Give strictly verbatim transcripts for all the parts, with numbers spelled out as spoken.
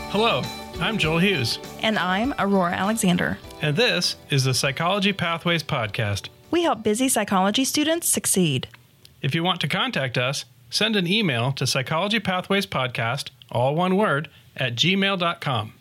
Hello, I'm Joel Hughes. And I'm Aurora Alexander. And this is the Psychology Pathways Podcast. We help busy psychology students succeed. If you want to contact us, send an email to Psychology Pathways Podcast, all one word, at gmail dot com.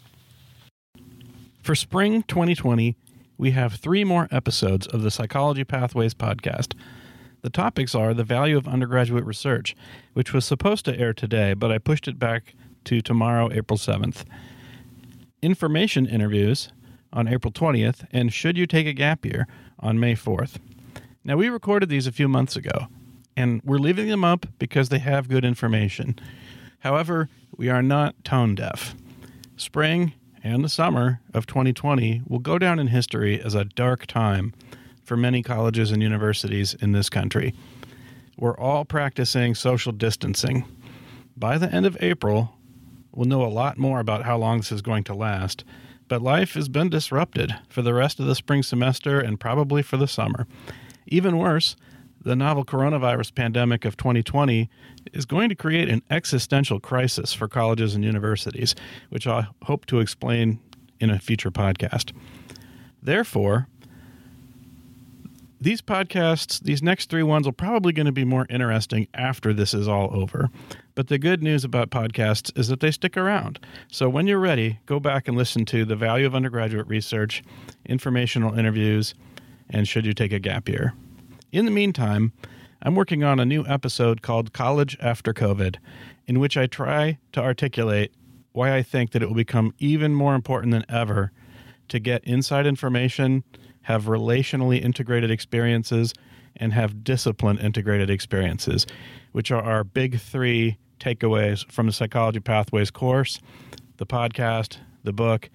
For spring twenty twenty, we have three more episodes of the Psychology Pathways Podcast. The topics are the value of undergraduate research, which was supposed to air today, but I pushed it back to tomorrow, April seventh. Information interviews on April twentieth, and Should You Take a Gap Year on May fourth. Now, we recorded these a few months ago, and we're leaving them up because they have good information. However, we are not tone deaf. Spring and the summer of twenty twenty will go down in history as a dark time for many colleges and universities in this country. We're all practicing social distancing. By the end of April, we'll know a lot more about how long this is going to last, but life has been disrupted for the rest of the spring semester and probably for the summer. Even worse, the novel coronavirus pandemic of twenty twenty is going to create an existential crisis for colleges and universities, which I hope to explain in a future podcast. Therefore, these podcasts, these next three ones, are probably going to be more interesting after this is all over. But the good news about podcasts is that they stick around. So when you're ready, go back and listen to The Value of Undergraduate Research, Informational Interviews, and Should You Take a Gap Year. In the meantime, I'm working on a new episode called College After COVID, in which I try to articulate why I think that it will become even more important than ever to get inside information, have relationally integrated experiences, and have discipline integrated experiences, which are our big three takeaways from the Psychology Pathways course, the podcast, the book.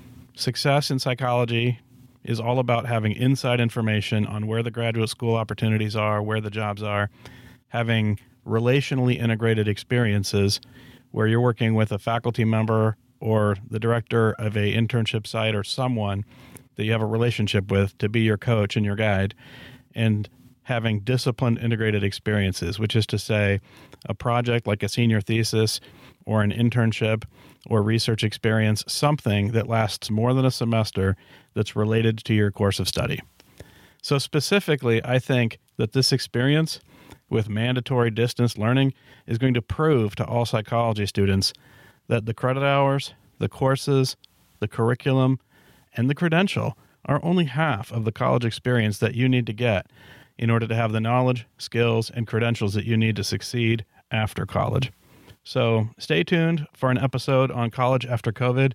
Success in psychology is all about having inside information on where the graduate school opportunities are, where the jobs are, having relationally integrated experiences where you're working with a faculty member or the director of a internship site or someone that you have a relationship with to be your coach and your guide, and having disciplined integrated experiences, which is to say a project like a senior thesis or an internship or research experience, something that lasts more than a semester that's related to your course of study. So specifically, I think that this experience with mandatory distance learning is going to prove to all psychology students that the credit hours, the courses, the curriculum, and the credential are only half of the college experience that you need to get in order to have the knowledge, skills, and credentials that you need to succeed after college. So stay tuned for an episode on College After COVID.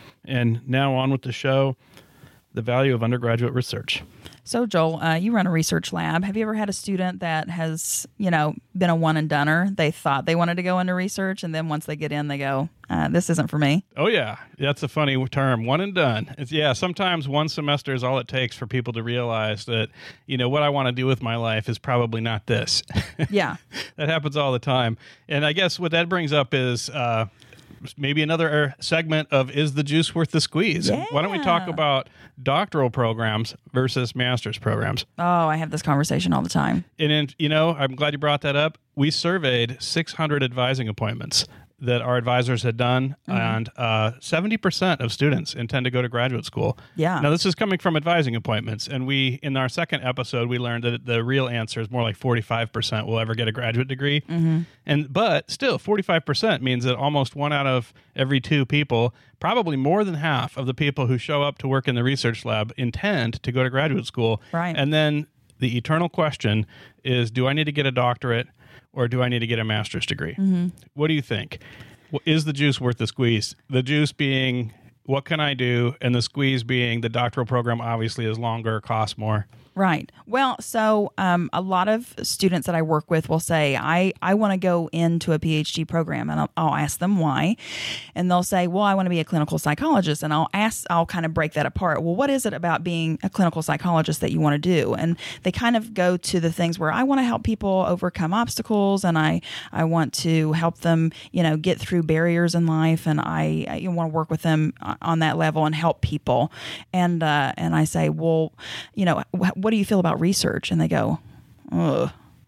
And now on with the show, The Value of Undergraduate Research. So, Joel, uh, you run a research lab. Have you ever had a student that has, you know, been a one and doneer? They thought they wanted to go into research, and then once they get in, they go, uh, this isn't for me. Oh, yeah. That's a funny term, one and done. It's, yeah, sometimes one semester is all it takes for people to realize that, you know, what I want to do with my life is probably not this. Yeah. That happens all the time. And I guess what that brings up is uh, maybe another segment of Is the Juice Worth the Squeeze? Yeah. Why don't we talk about doctoral programs versus master's programs? Oh, I have this conversation all the time. And, in, you know, I'm glad you brought that up. We surveyed six hundred advising appointments that our advisors had done, mm-hmm. and uh, seventy percent of students intend to go to graduate school. Yeah. Now, this is coming from advising appointments, and we, in our second episode, we learned that the real answer is more like forty-five percent will ever get a graduate degree. Mm-hmm. And but still, forty-five percent means that almost one out of every two people, probably more than half of the people who show up to work in the research lab, intend to go to graduate school. Right. And then the eternal question is, do I need to get a doctorate or do I need to get a master's degree? Mm-hmm. What do you think? Is the juice worth the squeeze? The juice being, what can I do? And the squeeze being, the doctoral program obviously is longer, costs more. Right. Well, so um, a lot of students that I work with will say, I, I want to go into a PhD program, and I'll, I'll ask them why. And they'll say, well, I want to be a clinical psychologist. And I'll ask, I'll kind of break that apart. Well, what is it about being a clinical psychologist that you want to do? And they kind of go to the things where I want to help people overcome obstacles, and I, I want to help them, you know, get through barriers in life. And I, I want to work with them on that level and help people. And, uh, and I say, well, you know, what do you feel about research? And they go, ugh,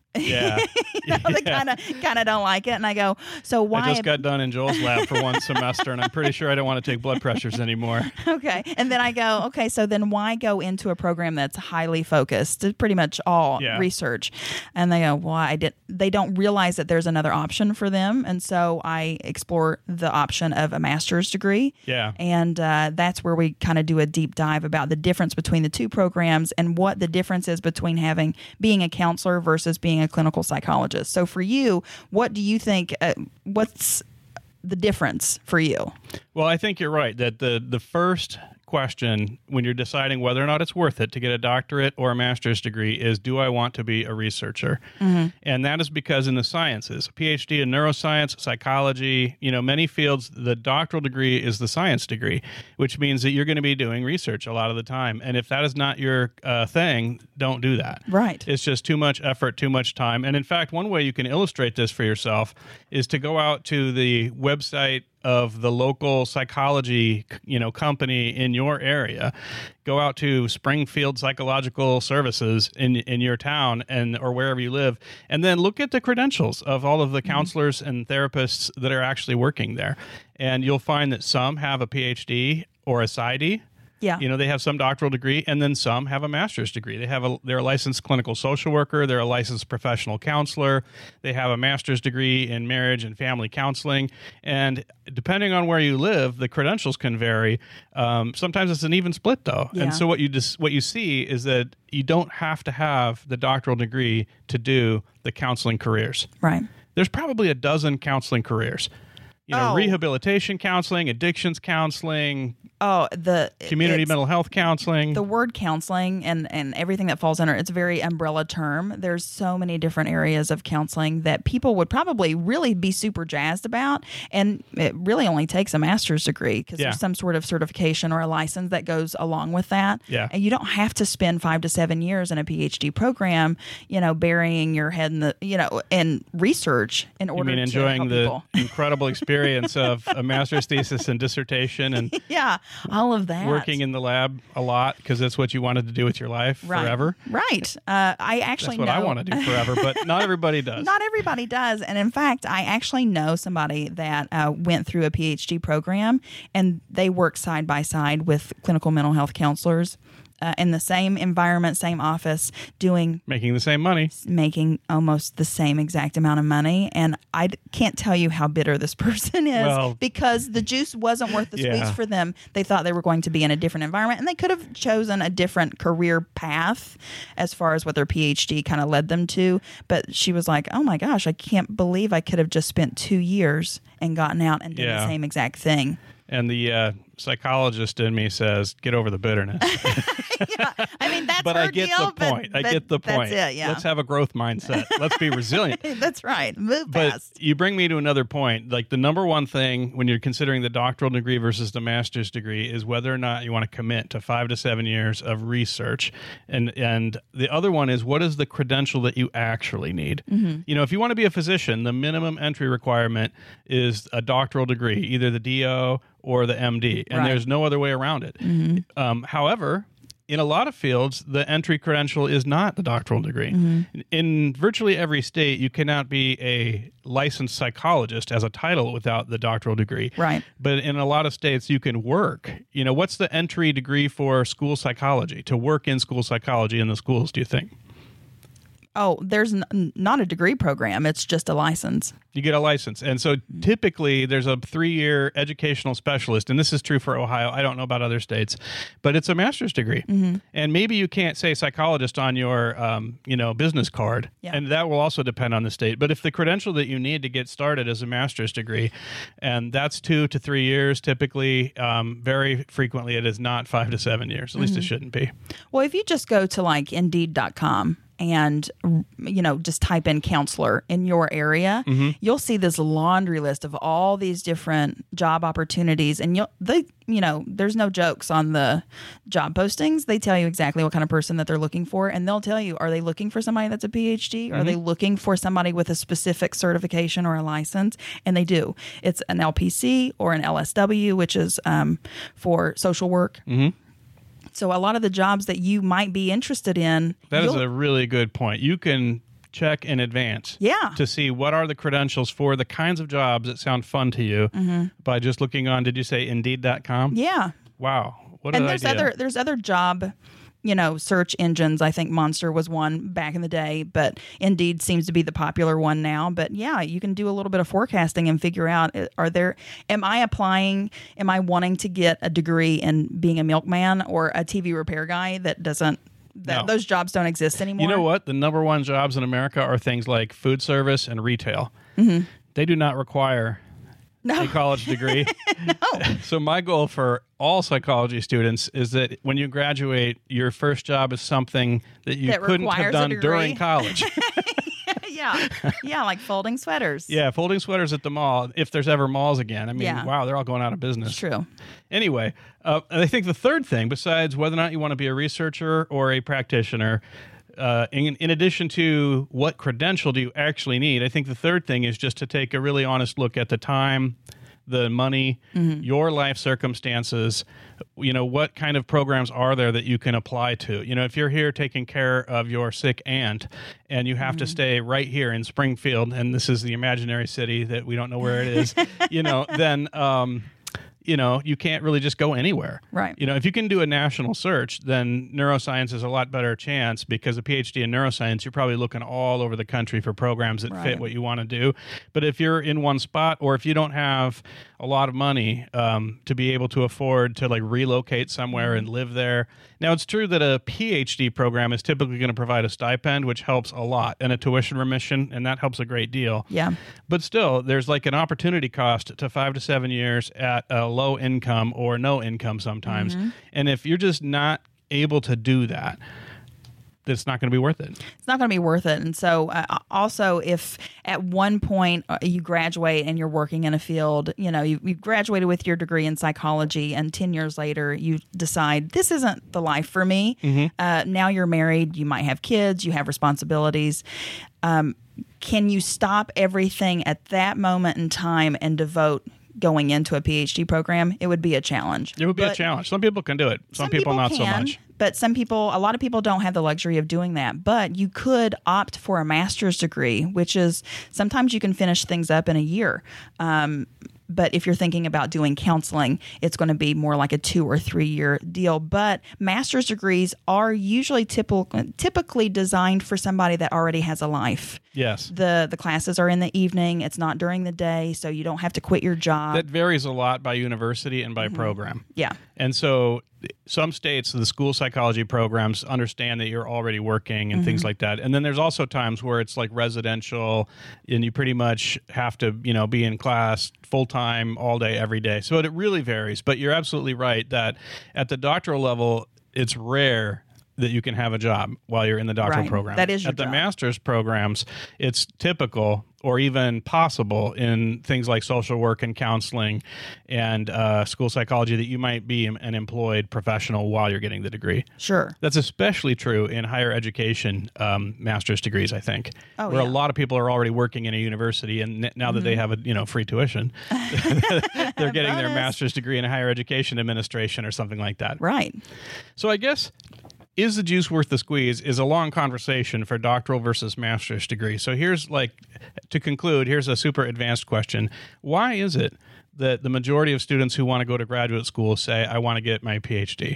Yeah. you know, they kind of kind of don't like it. And I go, so why? I just got done in Joel's lab for one semester, and I'm pretty sure I don't want to take blood pressures anymore. Okay. And then I go, okay, so then why go into a program that's highly focused? It's pretty much all Yeah. research. And they go, well, I did. They don't realize that there's another option for them. And so I explore the option of a master's degree. Yeah. And uh, that's where we kind of do a deep dive about the difference between the two programs and what the difference is between having being a counselor versus being a clinical psychologist. So for you, what do you think, uh, what's the difference for you? Well, I think you're right that the the first question when you're deciding whether or not it's worth it to get a doctorate or a master's degree is, do I want to be a researcher? Mm-hmm. And that is because in the sciences, a PhD in neuroscience, psychology, you know, many fields, the doctoral degree is the science degree, which means that you're going to be doing research a lot of the time. And if that is not your uh, thing, don't do that. Right. It's just too much effort, too much time. And in fact, one way you can illustrate this for yourself is to go out to the website of the local psychology, you know, company in your area. Go out to Springfield Psychological Services in in your town and or wherever you live, and then look at the credentials of all of the counselors and therapists that are actually working there. And you'll find that some have a PhD or a PsyD. Yeah. You know, they have some doctoral degree, and then some have a master's degree. They have a, they're a licensed clinical social worker. They're a licensed professional counselor. They have a master's degree in marriage and family counseling. And depending on where you live, the credentials can vary. Um, sometimes it's an even split, though. Yeah. And so what you just what you see is that you don't have to have the doctoral degree to do the counseling careers. Right. There's probably a dozen counseling careers. You know, Oh. rehabilitation counseling, addictions counseling, Oh, the community it's- mental health counseling. the word counseling and, and everything that falls under it's a very umbrella term. There's so many different areas of counseling that people would probably really be super jazzed about. And it really only takes a master's degree because Yeah. there's some sort of certification or a license that goes along with that. Yeah. And you don't have to spend five to seven years in a PhD program, you know, burying your head in the, you know, in research in You order mean to enjoying help the people. incredible experience of a master's thesis and dissertation and Yeah, all of that. working in the lab a lot because that's what you wanted to do with your life Right. forever? Right. Uh, I actually That's what I know- want to do forever, but not everybody does. Not everybody does. And in fact, I actually know somebody that uh, went through a PhD program and they work side by side with clinical mental health counselors uh, in the same environment, same office, doing Making the same money. making almost the same exact amount of money. And I d- can't tell you how bitter this person is Well- because the juice wasn't worth the Yeah. squeeze for them. They thought they were going to be in a different environment and they could have chosen a different career path as far as what their PhD kind of led them to. But she was like, oh my gosh, I can't believe I could have just spent two years and gotten out and did Yeah. the same exact thing. And the uh, psychologist in me says, get over the bitterness. Yeah, I mean, that's but her I get deal, the point. but- I but get the point. That's it, yeah. Let's have a growth mindset. Let's be resilient. That's right. Move But fast. you bring me to another point. Like the number one thing when you're considering the doctoral degree versus the master's degree is whether or not you want to commit to five to seven years of research. And and the other one is what is the credential that you actually need? Mm-hmm. You know, if you want to be a physician, the minimum entry requirement is a doctoral degree, either the D O or the M D. And Right. there's no other way around it. Um, however, in a lot of fields, the entry credential is not the doctoral degree. Mm-hmm. In virtually every state, you cannot be a licensed psychologist as a title without the doctoral degree. Right. But in a lot of states, you can work. You know, what's the entry degree for school psychology, to work in school psychology in the schools, do you think? Oh, there's n- not a degree program. It's just a license. You get a license. And so typically there's a three-year educational specialist, and this is true for Ohio. I don't know about other states, but it's a master's degree. Mm-hmm. And maybe you can't say psychologist on your, um, you know, business card, Yeah. and that will also depend on the state. But if the credential that you need to get started is a master's degree, and that's two to three years typically, um, very frequently it is not five to seven years. At least Mm-hmm. it shouldn't be. Well, if you just go to like indeed dot com and, you know, just type in counselor in your area, Mm-hmm. you'll see this laundry list of all these different job opportunities. And you'll, they, you know, there's no jokes on the job postings. They tell you exactly what kind of person that they're looking for. And they'll tell you, are they looking for somebody that's a PhD? Are they looking for somebody with a specific certification or a license? And they do. It's an L P C or an L S W, which is um, for social work. Mm-hmm. So a lot of the jobs that you might be interested in, That is you'll- a really good point. You can check in advance. Yeah. To see what are the credentials for the kinds of jobs that sound fun to you mm-hmm. by just looking on, did you say Indeed dot com? Yeah. Wow. What and an there's idea. other there's other job, you know, search engines. I think Monster was one back in the day, but Indeed seems to be the popular one now. But yeah, you can do a little bit of forecasting and figure out, are there, am I applying, am I wanting to get a degree in being a milkman or a T V repair guy that doesn't, that No. those jobs don't exist anymore? You know what? The number one jobs in America are things like food service and retail. Mm-hmm. They do not require No. a college degree. No. So my goal for all psychology students is that when you graduate, your first job is something that you That couldn't requires have a done degree. during college. Yeah. Yeah, like folding sweaters. Yeah, folding sweaters at the mall, if there's ever malls again. I mean, Yeah. wow, they're all going out of business. It's true. Anyway, uh, I think the third thing, besides whether or not you want to be a researcher or a practitioner, uh, in, in addition to what credential do you actually need, I think the third thing is just to take a really honest look at the time, the money, mm-hmm. your life circumstances. You know, what kind of programs are there that you can apply to? You know, if you're here taking care of your sick aunt and you have mm-hmm. to stay right here in Springfield, and this is the imaginary city that we don't know where it is, you know, then... Um, you know, you can't really just go anywhere. Right. You know, if you can do a national search, then neuroscience is a lot better chance, because a PhD in neuroscience, you're probably looking all over the country for programs that Right. fit what you want to do. But if you're in one spot, or if you don't have a lot of money um, to be able to afford to like relocate somewhere and live there. Now, it's true that a PhD program is typically going to provide a stipend, which helps a lot, and a tuition remission, and that helps a great deal. Yeah. But still, there's like an opportunity cost to five to seven years at a low income or no income sometimes. Mm-hmm. And if you're just not able to do that, it's not going to be worth it. It's not going to be worth it. And so uh, also, if at one point uh, you graduate and you're working in a field, you know, you, you graduated with your degree in psychology, and ten years later you decide this isn't the life for me. Mm-hmm. Uh, now you're married, you might have kids, you have responsibilities. Um, can you stop everything at that moment in time and devote going into a PhD program? It would be a challenge. It would be but a challenge. Some people can do it. Some, some people, people not can, so much. But some people, a lot of people don't have the luxury of doing that. But you could opt for a master's degree, which is sometimes you can finish things up in a year. Um, But if you're thinking about doing counseling, it's going to be more like a two or three year deal. But master's degrees are usually typical, typically designed for somebody that already has a life. Yes. The the classes are in the evening. It's not during the day, so you don't have to quit your job. That varies a lot by university and by mm-hmm. program. Yeah. And so some states, the school psychology programs understand that you're already working and mm-hmm. things like that. And then there's also times where it's like residential and you pretty much have to, you know, be in class full time all day, every day. So it really varies. But you're absolutely right that at the doctoral level, it's rare that you can have a job while you're in the doctoral Right. program. That is your At the job. master's programs, it's typical or even possible in things like social work and counseling and uh, school psychology that you might be an employed professional while you're getting the degree. Sure. That's especially true in higher education um, master's degrees, I think, Oh, where yeah. a lot of people are already working in a university, and n- now that Mm-hmm. they have a you know free tuition, they're getting their Bonus. master's degree in higher education administration or something like that. Right. So I guess, is the juice worth the squeeze is a long conversation for doctoral versus master's degree. So here's like, to conclude, here's a super advanced question. Why is it that the majority of students who want to go to graduate school say, I want to get my PhD?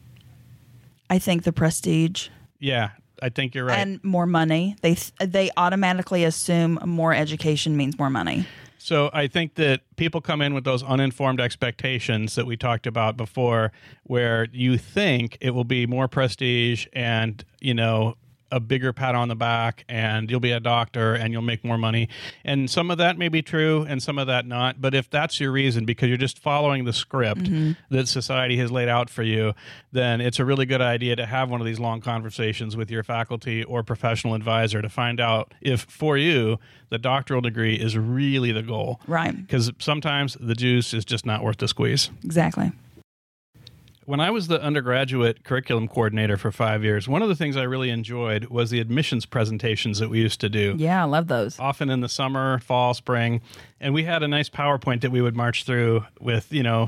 I think the prestige Yeah, I think you're right. and more money. They they automatically assume more education means more money. So I think that people come in with those uninformed expectations that we talked about before, where you think it will be more prestige and, you know, a bigger pat on the back, and you'll be a doctor and you'll make more money. And some of that may be true and some of that not. But if that's your reason, because you're just following the script mm-hmm. that society has laid out for you, then it's a really good idea to have one of these long conversations with your faculty or professional advisor to find out if, for you, the doctoral degree is really the goal. Right. Because sometimes the juice is just not worth the squeeze. Exactly. When I was the undergraduate curriculum coordinator for five years, one of the things I really enjoyed was the admissions presentations that we used to do. Yeah, I love those. Often in the summer, fall, spring. And we had a nice PowerPoint that we would march through with, you know,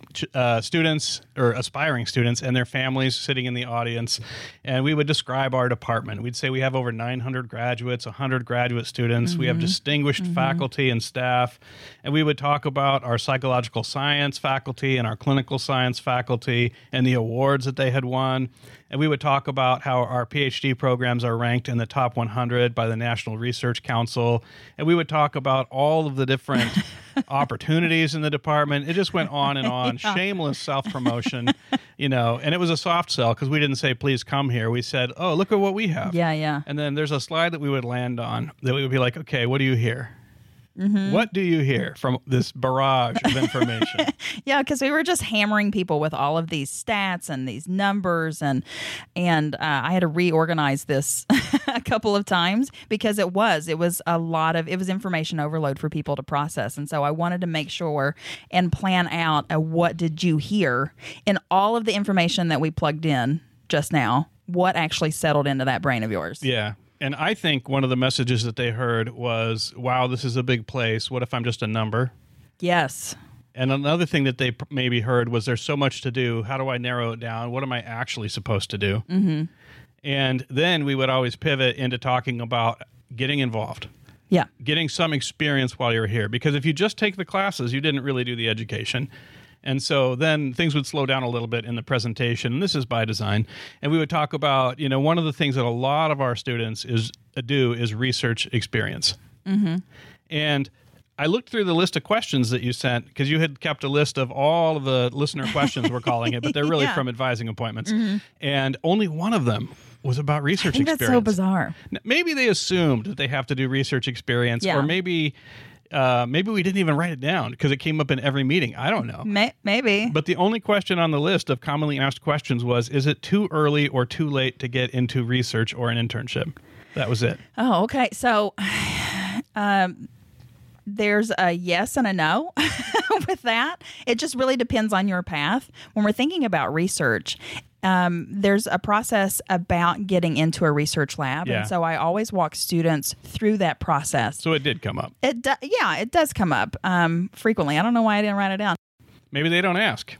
uh, students or aspiring students and their families sitting in the audience, and we would describe our department. We'd say we have over nine hundred graduates, one hundred graduate students. Mm-hmm. We have distinguished mm-hmm. faculty and staff, and we would talk about our psychological science faculty and our clinical science faculty and the awards that they had won. And we would talk about how our PhD programs are ranked in the top one hundred by the National Research Council. And we would talk about all of the different opportunities in the department. It just went on and on. Yeah. Shameless self-promotion, you know. And it was a soft sell because we didn't say, please come here. We said, oh, look at what we have. Yeah, yeah. And then there's a slide that we would land on that we would be like, okay, what do you hear? Mm-hmm. What do you hear from this barrage of information? Yeah, because we were just hammering people with all of these stats and these numbers, and and uh, I had to reorganize this a couple of times because it was it was a lot of it was information overload for people to process, and so I wanted to make sure and plan out a what did you hear in all of the information that we plugged in just now. What actually settled into that brain of yours? Yeah. And I think one of the messages that they heard was, wow, this is a big place. What if I'm just a number? Yes. And another thing that they p- maybe heard was there's so much to do. How do I narrow it down? What am I actually supposed to do? Mm-hmm. And then we would always pivot into talking about getting involved. Yeah. Getting some experience while you're here. Because if you just take the classes, you didn't really do the education. And so then things would slow down a little bit in the presentation. And this is by design. And we would talk about, you know, one of the things that a lot of our students is uh, do is research experience. Mm-hmm. And I looked through the list of questions that you sent because you had kept a list of all of the listener questions, we're calling it, but they're really yeah. from advising appointments. Mm-hmm. And only one of them was about research I think experience. That's so bizarre. Maybe they assumed that they have to do research experience, yeah. or maybe... Uh, maybe we didn't even write it down because it came up in every meeting. I don't know. May- maybe. But the only question on the list of commonly asked questions was, is it too early or too late to get into research or an internship? That was it. Oh, okay. So um, there's a yes and a no with that. It just really depends on your path. When we're thinking about research, Um, there's a process about getting into a research lab. Yeah. And so I always walk students through that process. So it did come up. It do- Yeah, it does come up um, frequently. I don't know why I didn't write it down. Maybe they don't ask.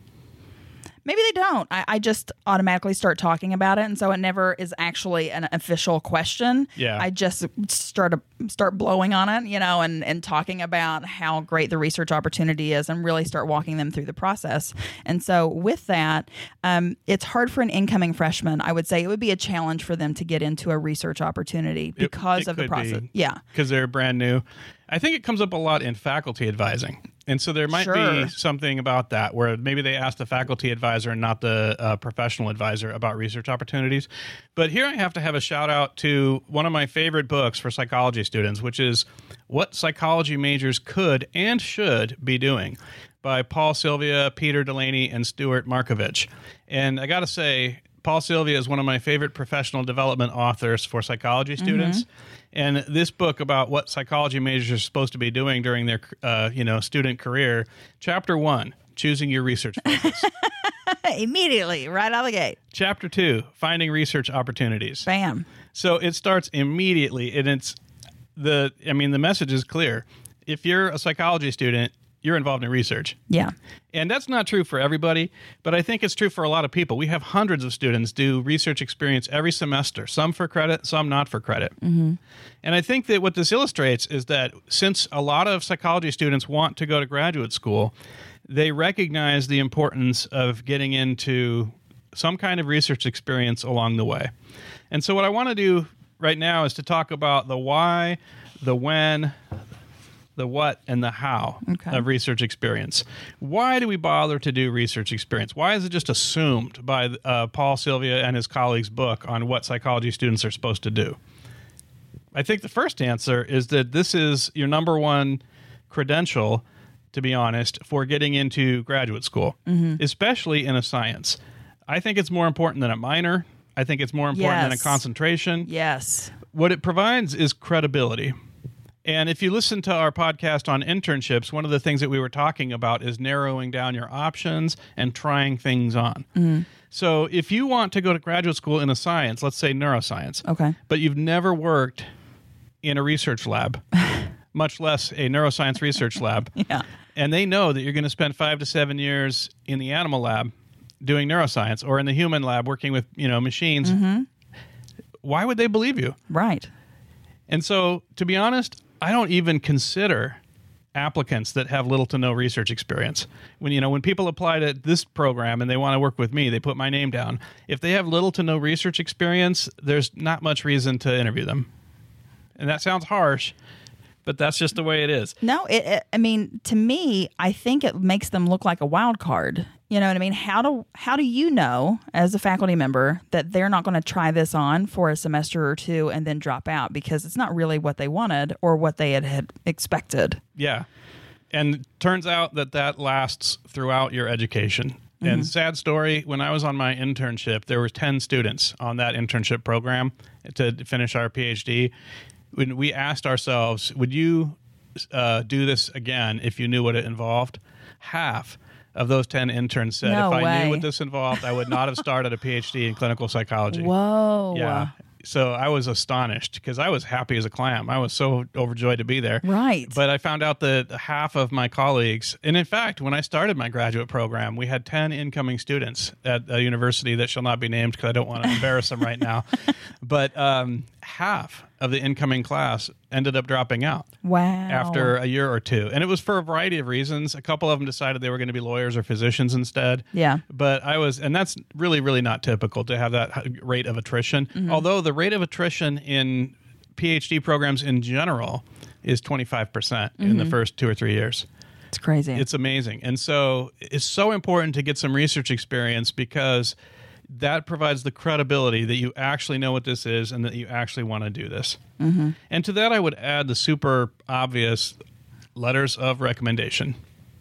Maybe they don't. I, I just automatically start talking about it, and so it never is actually an official question. Yeah. I just start a, start blowing on it, you know, and, and talking about how great the research opportunity is, and really start walking them through the process. And so with that, um, it's hard for an incoming freshman. I would say it would be a challenge for them to get into a research opportunity because it, it of the process. Be, yeah, because they're brand new. I think it comes up a lot in faculty advising. And so there might sure. be something about that where maybe they ask the faculty advisor and not the uh, professional advisor about research opportunities. But here I have to have a shout out to one of my favorite books for psychology students, which is What Psychology Majors Could and Should Be Doing by Paul Sylvia, Peter Delaney, and Stuart Markovich. And I got to say, Paul Sylvia is one of my favorite professional development authors for psychology students. Mm-hmm. And this book about what psychology majors are supposed to be doing during their uh, you know, student career, chapter one, choosing your research focus. Immediately, right out of the gate. Chapter two, finding research opportunities. Bam. So it starts immediately, and it's the, I mean, the message is clear. If you're a psychology student, you're involved in research. Yeah. And that's not true for everybody, but I think it's true for a lot of people. We have hundreds of students do research experience every semester, some for credit, some not for credit. Mm-hmm. And I think that what this illustrates is that since a lot of psychology students want to go to graduate school, they recognize the importance of getting into some kind of research experience along the way. And so what I want to do right now is to talk about the why, the when, the what, and the how okay. of research experience. Why do we bother to do research experience? Why is it just assumed by uh, Paul Sylvia and his colleagues' book on what psychology students are supposed to do? I think the first answer is that this is your number one credential, to be honest, for getting into graduate school, mm-hmm. especially in a science. I think it's more important than a minor. I think it's more important yes. than a concentration. Yes. What it provides is credibility. And if you listen to our podcast on internships, one of the things that we were talking about is narrowing down your options and trying things on. Mm-hmm. So if you want to go to graduate school in a science, let's say neuroscience, okay, but you've never worked in a research lab, much less a neuroscience research lab, yeah. and they know that you're going to spend five to seven years in the animal lab doing neuroscience or in the human lab working with, you know, machines, mm-hmm. why would they believe you? Right. And so, to be honest, I don't even consider applicants that have little to no research experience. When, you know, when people apply to this program and they want to work with me, they put my name down. If they have little to no research experience, there's not much reason to interview them. And that sounds harsh, but that's just the way it is. No, it, it, I mean, to me, I think it makes them look like a wild card. You know what I mean? How do how do you know, as a faculty member, that they're not going to try this on for a semester or two and then drop out because it's not really what they wanted or what they had, had expected? Yeah. And turns out that that lasts throughout your education. Mm-hmm. And sad story, when I was on my internship, there were ten students on that internship program to finish our PhD. When we asked ourselves, would you uh, do this again if you knew what it involved? Half of those ten interns said, no if I way. knew what this involved, I would not have started a PhD in clinical psychology. Whoa. Yeah. So I was astonished because I was happy as a clam. I was so overjoyed to be there. Right. But I found out that half of my colleagues, and in fact, when I started my graduate program, we had ten incoming students at a university that shall not be named because I don't want to embarrass them right now. But um, half of the incoming class ended up dropping out. Wow. After a year or two. And it was for a variety of reasons. A couple of them decided they were going to be lawyers or physicians instead. Yeah. But I was, and that's really, really not typical to have that rate of attrition. Mm-hmm. Although the rate of attrition in PhD programs in general is twenty-five percent mm-hmm. in the first two or three years. It's crazy. It's amazing. And so it's so important to get some research experience because that provides the credibility that you actually know what this is and that you actually want to do this. Mm-hmm. And to that, I would add the super obvious letters of recommendation.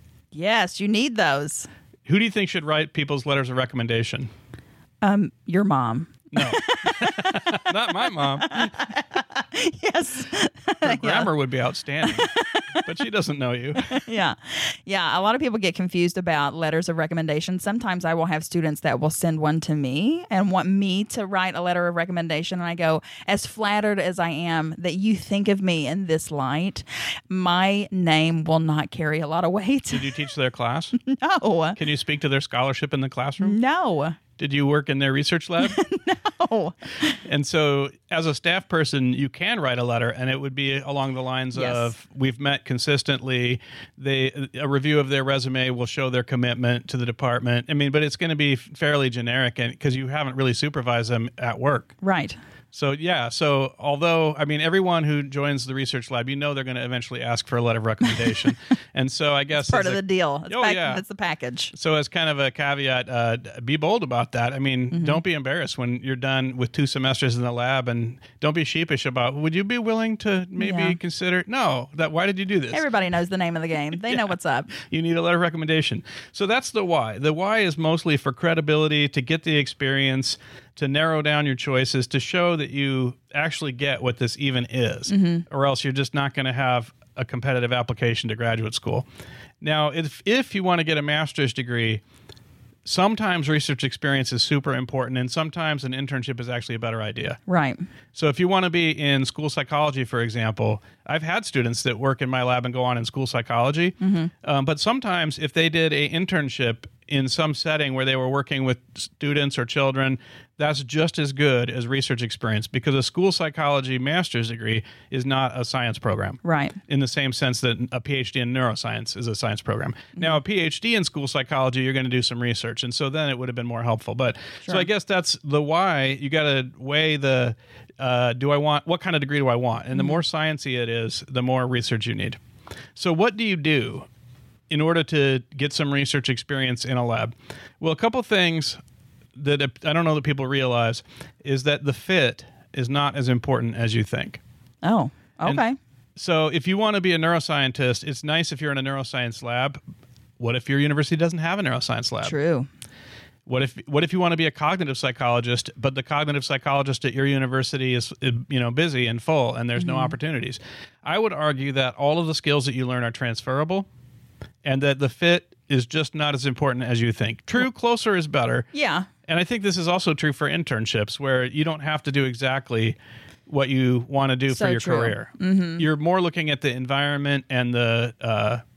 Yes, you need those. Who do you think should write people's letters of recommendation? Um, your mom. No, not my mom. Yes. Her grammar yeah. would be outstanding, but she doesn't know you. Yeah. Yeah. A lot of people get confused about letters of recommendation. Sometimes I will have students that will send one to me and want me to write a letter of recommendation. And I go, as flattered as I am that you think of me in this light, my name will not carry a lot of weight. Did you teach their class? No. Can you speak to their scholarship in the classroom? No. Did you work in their research lab? No. And so as a staff person, you can write a letter and it would be along the lines yes. of, we've met consistently. They, a review of their resume will show their commitment to the department. I mean, but it's going to be fairly generic and because you haven't really supervised them at work. Right. So, yeah. So, although, I mean, everyone who joins the research lab, you know they're going to eventually ask for a letter of recommendation. And so I guess... It's part of a, the deal. It's oh, pack, yeah. It's the package. So as kind of a caveat, uh, be bold about that. I mean, mm-hmm. don't be embarrassed when you're done with two semesters in the lab and don't be sheepish about, would you be willing to maybe yeah. consider... No, that. Why did you do this? Everybody knows the name of the game. They yeah. know what's up. You need a letter of recommendation. So that's the why. The why is mostly for credibility, to get the experience, to narrow down your choices, to show that you actually get what this even is, mm-hmm. or else you're just not going to have a competitive application to graduate school. Now, if if you want to get a master's degree, sometimes research experience is super important, and sometimes an internship is actually a better idea. Right. So if you want to be in school psychology, for example, I've had students that work in my lab and go on in school psychology, mm-hmm. um, but sometimes if they did a internship in some setting where they were working with students or children, that's just as good as research experience because a school psychology master's degree is not a science program. Right. In the same sense that a PhD in neuroscience is a science program. Mm-hmm. Now, a PhD in school psychology, you're going to do some research, and so then it would have been more helpful. But sure. So I guess that's the why. You got to weigh the, uh, do I want, what kind of degree do I want? And mm-hmm. the more sciencey it is, the more research you need. So what do you do in order to get some research experience in a lab? Well, a couple things that I don't know that people realize is that the fit is not as important as you think. Oh, okay. And so if you want to be a neuroscientist, it's nice if you're in a neuroscience lab. What if your university doesn't have a neuroscience lab? True. What if what if you want to be a cognitive psychologist, but the cognitive psychologist at your university is, you know, busy and full and there's mm-hmm. no opportunities? I would argue that all of the skills that you learn are transferable, and that the fit is just not as important as you think. True, closer is better. Yeah. And I think this is also true for internships, where you don't have to do exactly what you want to do so for your true. career. Mm-hmm. You're more looking at the environment and the uh,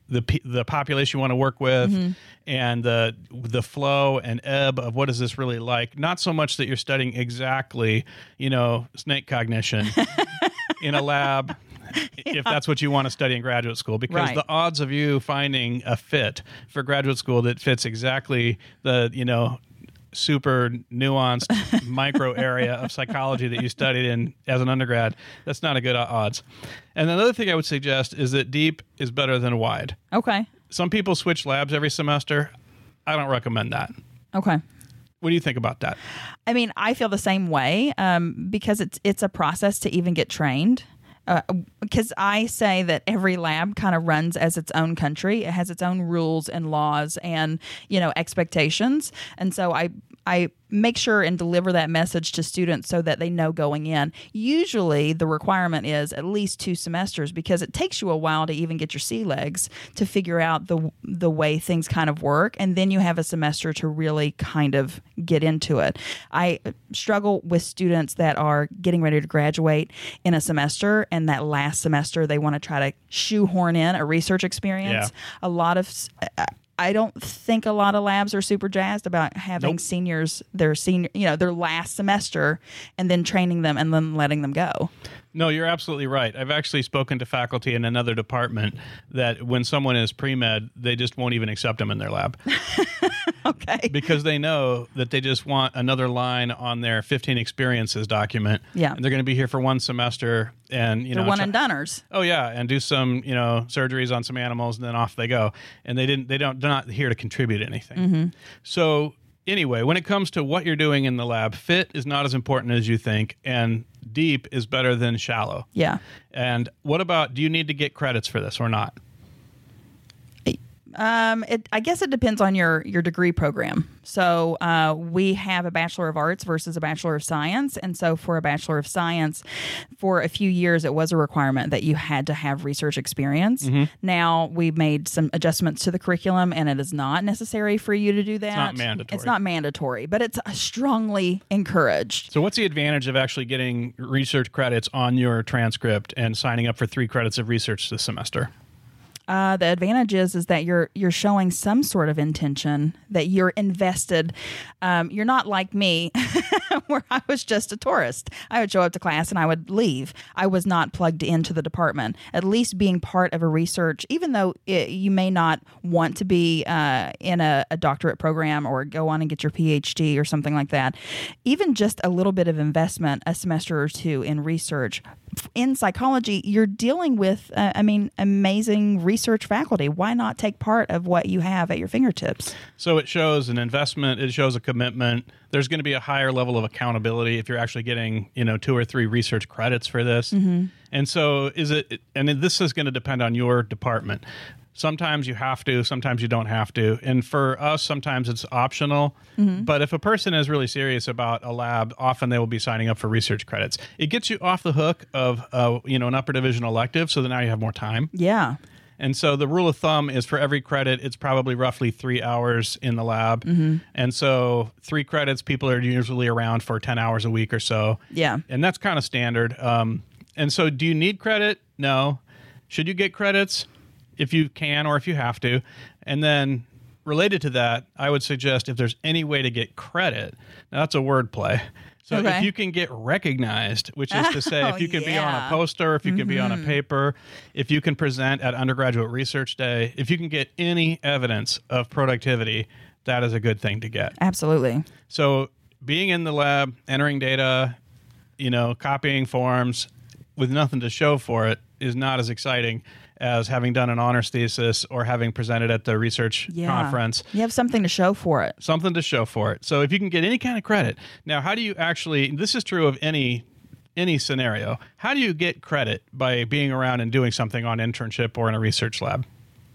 the pe- the population you want to work with, mm-hmm. and the the flow and ebb of what is this really like. Not so much that you're studying exactly, you know, snake cognition in a lab. Yeah. If that's what you want to study in graduate school, because right. the odds of you finding a fit for graduate school that fits exactly the, you know, super nuanced micro area of psychology that you studied in as an undergrad, that's not a good odds. And another thing I would suggest is that deep is better than wide. Okay. Some people switch labs every semester. I don't recommend that. Okay. What do you think about that? I mean, I feel the same way um, because it's it's a process to even get trained. Because uh, I say that every lab kind of runs as its own country. It has its own rules and laws and, you know, expectations. And so I I make sure and deliver that message to students so that they know going in. Usually the requirement is at least two semesters because it takes you a while to even get your sea legs to figure out the the way things kind of work. And then you have a semester to really kind of get into it. I struggle with students that are getting ready to graduate in a semester, and that last semester they want to try to shoehorn in a research experience. Yeah. A lot of... Uh, I don't think a lot of labs are super jazzed about having nope. seniors their senior, you know, their last semester and then training them and then letting them go. No, you're absolutely right. I've actually spoken to faculty in another department that when someone is pre-med, they just won't even accept them in their lab. Okay. Because they know that they just want another line on their fifteen experiences document. Yeah. And they're going to be here for one semester and, you They're know, one try- and doneers. Oh yeah, and do some, you know, surgeries on some animals and then off they go. And they didn't they don't they're not here to contribute anything. Mm-hmm. So, anyway, when it comes to what you're doing in the lab, fit is not as important as you think, and deep is better than shallow. Yeah. And what about, do you need to get credits for this or not? Um, it, I guess it depends on your, your degree program. So uh, we have a Bachelor of Arts versus a Bachelor of Science. And so for a Bachelor of Science, for a few years, it was a requirement that you had to have research experience. Mm-hmm. Now we've made some adjustments to the curriculum, and it is not necessary for you to do that. It's not mandatory. It's not mandatory, but it's strongly encouraged. So what's the advantage of actually getting research credits on your transcript and signing up for three credits of research this semester? Uh, the advantage is, is that you're you're showing some sort of intention, that you're invested. Um, you're not like me, where I was just a tourist. I would show up to class and I would leave. I was not plugged into the department. At least being part of a research, even though it, you may not want to be uh, in a, a doctorate program or go on and get your P H D or something like that, even just a little bit of investment, a semester or two in research. In psychology, you're dealing with, uh, I mean, amazing research faculty. Why not take part of what you have at your fingertips? So it shows an investment. It shows a commitment. There's going to be a higher level of accountability if you're actually getting, you know, two or three research credits for this. Mm-hmm. And so is it, and this is going to depend on your department. Sometimes you have to, sometimes you don't have to. And for us, sometimes it's optional. Mm-hmm. But if a person is really serious about a lab, often they will be signing up for research credits. It gets you off the hook of, uh, you know, an upper division elective, so that now you have more time. Yeah. And so the rule of thumb is for every credit, it's probably roughly three hours in the lab. Mm-hmm. And so three credits, people are usually around for ten hours a week or so. Yeah. And that's kind of standard. Um, and so do you need credit? No. Should you get credits? If you can or if you have to. And then related to that, I would suggest if there's any way to get credit, now that's a word play. So okay. if you can get recognized, which is to say, oh, if you can yeah. be on a poster, if you mm-hmm. can be on a paper, if you can present at undergraduate research day, if you can get any evidence of productivity, that is a good thing to get. Absolutely. So being in the lab, entering data, you know, copying forms with nothing to show for it is not as exciting as having done an honors thesis or having presented at the research yeah. conference. You have something to show for it. Something to show for it. So if you can get any kind of credit. Now, how do you actually, this is true of any any scenario, how do you get credit by being around and doing something on internship or in a research lab?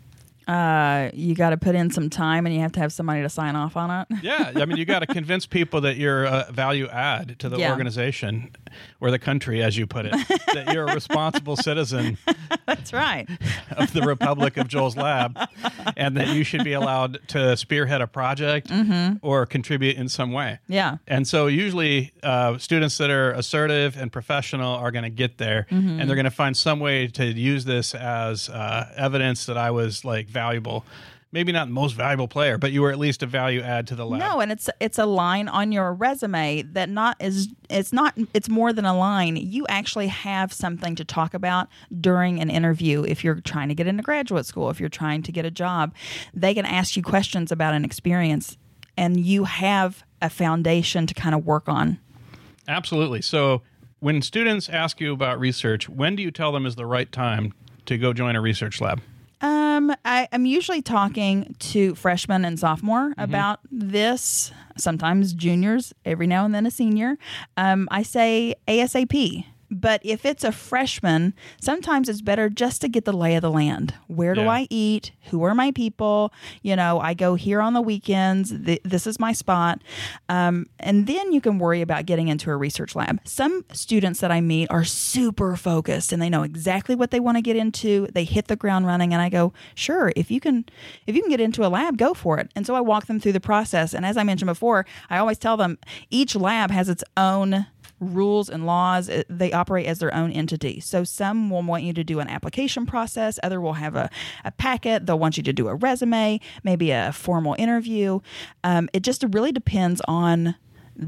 Uh, you got to put in some time, and you have to have somebody to sign off on it. Yeah, I mean, you got to convince people that you're a value add to the Yeah. organization or the country, as you put it, that you're a responsible citizen That's right. of the Republic of Joel's Lab, and that you should be allowed to spearhead a project or contribute in some way. Yeah. And so usually uh, students that are assertive and professional are going to get there, and they're going to find some way to use this as uh, evidence that I was like valuable. Maybe not the most valuable player, but you were at least a value add to the lab. No, and it's it's a line on your resume that not is it's not it's more than a line. You actually have something to talk about during an interview. If you're trying to get into graduate school, if you're trying to get a job, they can ask you questions about an experience, and you have a foundation to kind of work on. Absolutely. So when students ask you about research, when do you tell them is the right time to go join a research lab? Um, I, I'm usually talking to freshmen and sophomore Mm-hmm. about this, sometimes juniors, every now and then a senior. Um, I say ASAP. But if it's a freshman, sometimes it's better just to get the lay of the land. Where do Yeah. I eat? Who are my people? You know, I go here on the weekends. Th- this is my spot. Um, and then you can worry about getting into a research lab. Some students that I meet are super focused and they know exactly what they want to get into. They hit the ground running, and I go, sure, if you can, if you can get into a lab, go for it. And so I walk them through the process. And as I mentioned before, I always tell them each lab has its own rules and laws. They operate as their own entity. So some will want you to do an application process. Other will have a, a packet. They'll want you to do a resume, maybe a formal interview. Um, it just really depends on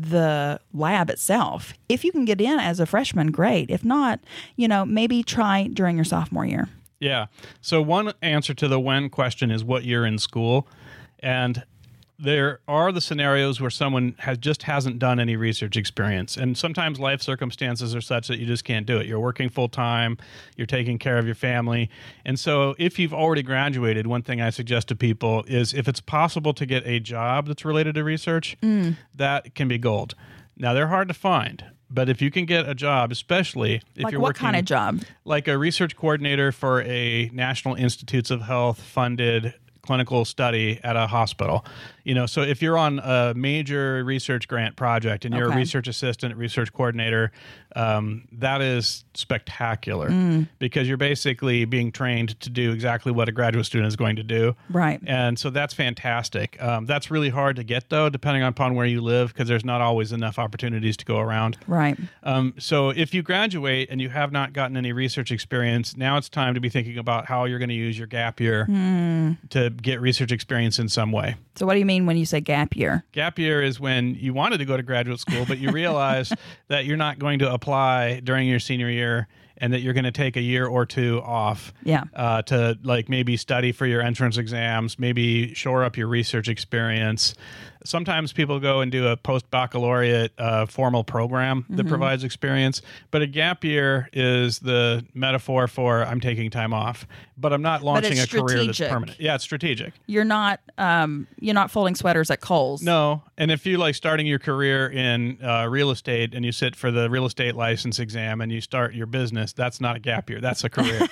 the lab itself. If you can get in as a freshman, great. If not, you know, maybe try during your sophomore year. Yeah. So one answer to the when question is what year in school. And there are the scenarios where someone has just hasn't done any research experience. And sometimes life circumstances are such that you just can't do it. You're working full time, you're taking care of your family. And so if you've already graduated, one thing I suggest to people is if it's possible to get a job that's related to research, mm. that can be gold. Now, they're hard to find. But if you can get a job, especially if like you're what working, kind of job? Like a research coordinator for a National Institutes of Health funded clinical study at a hospital. You know, so if you're on a major research grant project and you're Okay. a research assistant, research coordinator, um, that is spectacular Mm. because you're basically being trained to do exactly what a graduate student is going to do. Right. And so that's fantastic. Um, that's really hard to get, though, depending upon where you live, because there's not always enough opportunities to go around. Right. Um, so if you graduate and you have not gotten any research experience, now it's time to be thinking about how you're going to use your gap year Mm. to get research experience in some way. So what do you mean when you say gap year? Gap year is when you wanted to go to graduate school, but you realize that you're not going to apply during your senior year and that you're going to take a year or two off Yeah. uh, to like maybe study for your entrance exams, maybe shore up your research experience. Sometimes people go and do a post-baccalaureate uh, formal program that Mm-hmm. provides experience, but a gap year is the metaphor for I'm taking time off, but I'm not launching it's a career that's strategic. permanent. Yeah, it's strategic. You're not um, you're not folding sweaters at Kohl's. No, and if you like starting your career in uh, real estate and you sit for the real estate license exam and you start your business, that's not a gap year. That's a career.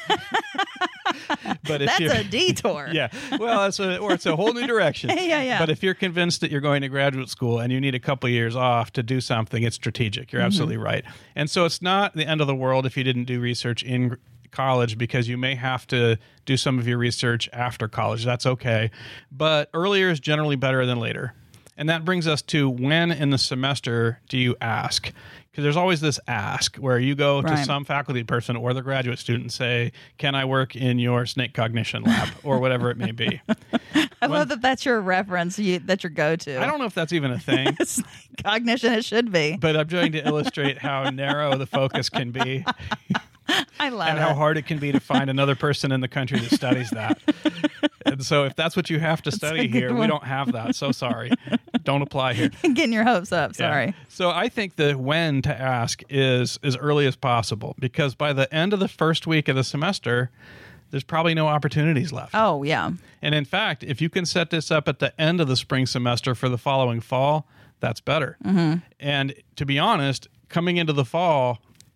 But if That's you're, a detour. yeah, well, it's a, or it's a whole new direction. Yeah, yeah. But if you're convinced that you're going to graduate school and you need a couple years off to do something, it's strategic. You're Mm-hmm. absolutely right. And so it's not the end of the world if you didn't do research in college, because you may have to do some of your research after college. That's okay. But earlier is generally better than later. And that brings us to when in the semester do you ask? Because there's always this ask where you go to Right. some faculty person or the graduate student and say, can I work in your snake cognition lab or whatever it may be? I love that that's your reference. You, that's your go-to. I don't know if that's even a thing, Cognition, it should be. but I'm trying to illustrate how narrow the focus can be I love and it. how hard it can be to find another person in the country that studies that. And so if that's what you have to study a good here, we one. don't have that. So sorry. Don't apply here. Getting your hopes up. Yeah. Sorry. So I think the when to ask is as early as possible, because by the end of the first week of the semester, there's probably no opportunities left. Oh, yeah. And in fact, if you can set this up at the end of the spring semester for the following fall, that's better. Mm-hmm. And to be honest, coming into the fall,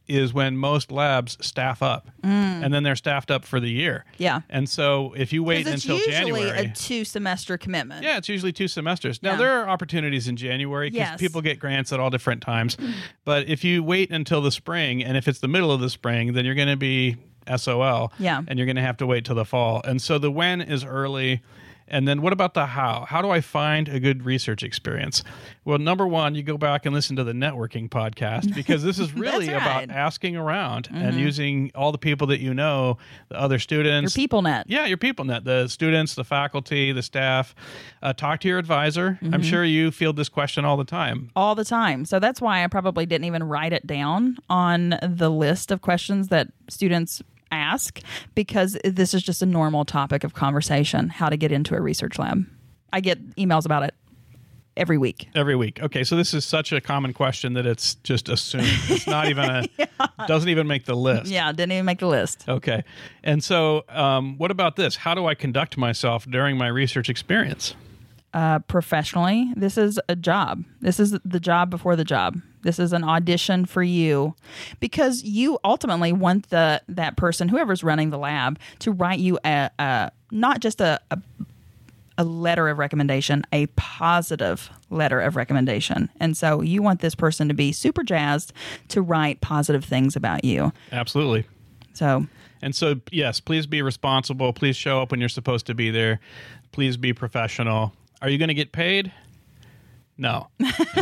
is when most labs staff up, mm. and then they're staffed up for the year. Yeah. And so if you wait it's until usually January, a two semester commitment. Yeah, it's usually two semesters. Now Yeah. there are opportunities in January because Yes. people get grants at all different times. But if you wait until the spring, and if it's the middle of the spring, then you're going to be S O L. Yeah. And you're going to have to wait till the fall. And so the when is early. And then what about the how? How do I find a good research experience? Well, number one, you go back and listen to the networking podcast, because this is really That's right. about asking around mm-hmm. and using all the people that you know, the other students. Your people net. Yeah, your people net, the students, the faculty, the staff. Uh, talk to your advisor. Mm-hmm. I'm sure you field this question all the time. All the time. So that's why I probably didn't even write it down on the list of questions that students ask, because this is just a normal topic of conversation, how to get into a research lab. I get emails about it every week. Every week. Okay, so this is such a common question that it's just assumed. It's not even a, yeah. doesn't even make the list. Yeah, didn't even make the list. Okay. And so um, what about this? How do I conduct myself during my research experience? Uh, professionally, this is a job. This is the job before the job. This is an audition for you, because you ultimately want the that person, whoever's running the lab, to write you a, a not just a, a a letter of recommendation, a positive letter of recommendation. And so you want this person to be super jazzed to write positive things about you. Absolutely. So, and so, yes, please be responsible. Please show up when you're supposed to be there. Please be professional. Are you going to get paid? No.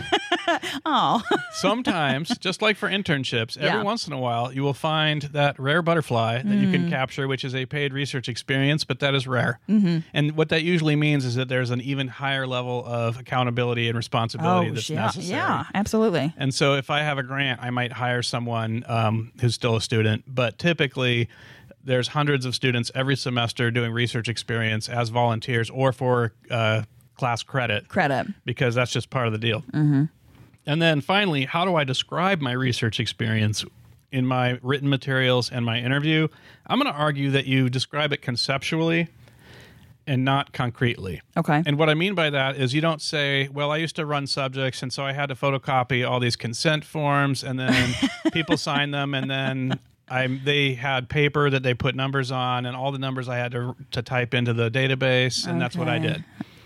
Oh. Sometimes, just like for internships, every Yeah. once in a while, you will find that rare butterfly that mm. you can capture, which is a paid research experience, but that is rare. Mm-hmm. And what that usually means is that there's an even higher level of accountability and responsibility oh, that's yeah. necessary. Yeah, absolutely. And so if I have a grant, I might hire someone um, who's still a student, but typically there's hundreds of students every semester doing research experience as volunteers or for uh, class credit. Credit. Because that's just part of the deal. Mm-hmm. And then finally, how do I describe my research experience in my written materials and my interview? I'm going to argue that you describe it conceptually and not concretely. Okay. And what I mean by that is you don't say, well, I used to run subjects, and so I had to photocopy all these consent forms, and then people sign them, and then I they had paper that they put numbers on, and all the numbers I had to to type into the database, and okay. that's what I did.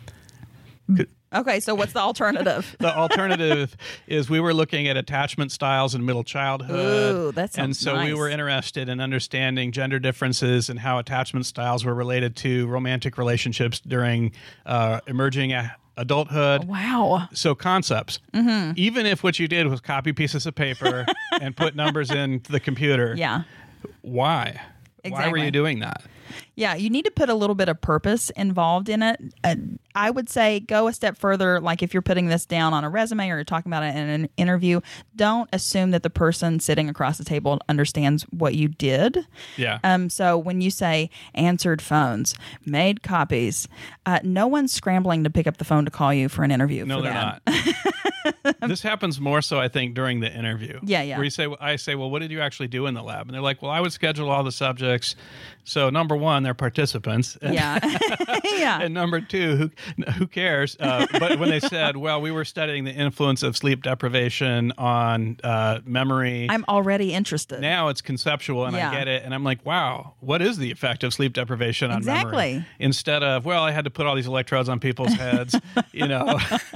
Okay, so what's the alternative? The alternative is we were looking at attachment styles in middle childhood. Ooh, that sounds And so nice. we were interested in understanding gender differences and how attachment styles were related to romantic relationships during uh, emerging a- adulthood. Wow. So concepts. Mm-hmm. Even if what you did was copy pieces of paper and put numbers in the computer. Yeah. Why? Exactly. Why were you doing that? Yeah, you need to put a little bit of purpose involved in it. Uh, I would say go a step further. Like if you're putting this down on a resume or you're talking about it in an interview, don't assume that the person sitting across the table understands what you did. Yeah. Um. So when you say answered phones, made copies, uh, no one's scrambling to pick up the phone to call you for an interview. No, for they're that. not. This happens more so, I think, during the interview. Yeah, yeah. Where you say, I say, well, what did you actually do in the lab? And they're like, well, I would schedule all the subjects. So number one, they're participants. Yeah. Yeah. And number two, who who cares? Uh, but when they said, well, we were studying the influence of sleep deprivation on uh, memory. I'm already interested. Now it's conceptual and Yeah. I get it. And I'm like, wow, what is the effect of sleep deprivation on Exactly. memory? Instead of, well, I had to put all these electrodes on people's heads, you know.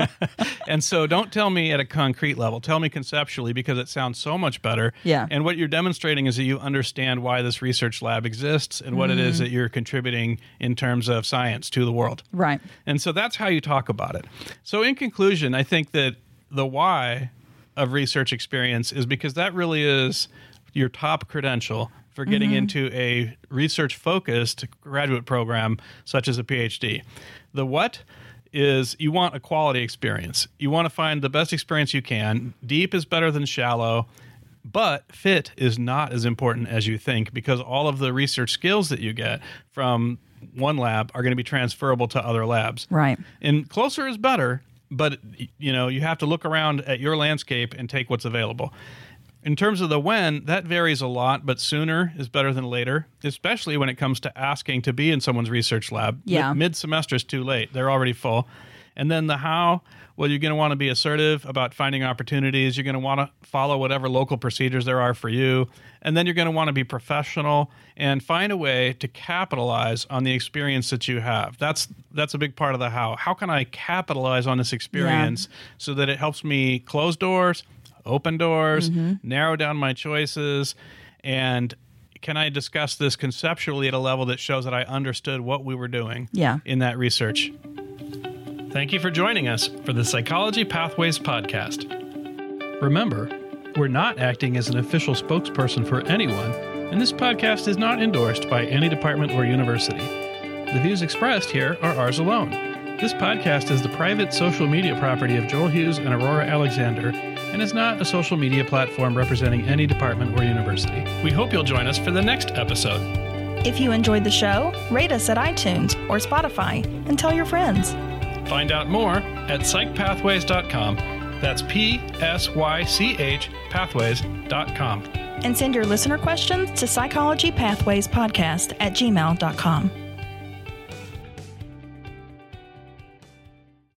And so don't tell me at a concrete level. Tell me conceptually, because it sounds so much better. Yeah. And what you're demonstrating is that you understand why this research lab exists and what mm. it is that you're contributing in terms of science to the world. Right. And so that's how you talk about it. So in conclusion, I think that the why of research experience is because that really is your top credential for getting mm-hmm. into a research-focused graduate program such as a PhD. The what is you want a quality experience. You want to find the best experience you can. Deep is better than shallow. But fit is not as important as you think, because all of the research skills that you get from one lab are going to be transferable to other labs. Right. And closer is better, but you know, you have to look around at your landscape and take what's available. In terms of the when, that varies a lot, but sooner is better than later, especially when it comes to asking to be in someone's research lab. Yeah. Mid-semester is too late. They're already full. And then the how, well, you're going to want to be assertive about finding opportunities. You're going to want to follow whatever local procedures there are for you. And then you're going to want to be professional and find a way to capitalize on the experience that you have. That's that's a big part of the how. How can I capitalize on this experience yeah. so that it helps me close doors, open doors, mm-hmm. narrow down my choices, and can I discuss this conceptually at a level that shows that I understood what we were doing yeah. in that research? Thank you for joining us for the Psychology Pathways podcast. Remember, we're not acting as an official spokesperson for anyone, and this podcast is not endorsed by any department or university. The views expressed here are ours alone. This podcast is the private social media property of Joel Hughes and Aurora Alexander, and is not a social media platform representing any department or university. We hope you'll join us for the next episode. If you enjoyed the show, rate us at iTunes or Spotify and tell your friends. Find out more at psych pathways dot com. That's P S Y C H pathways dot com. And send your listener questions to psychology pathways podcast at gmail dot com.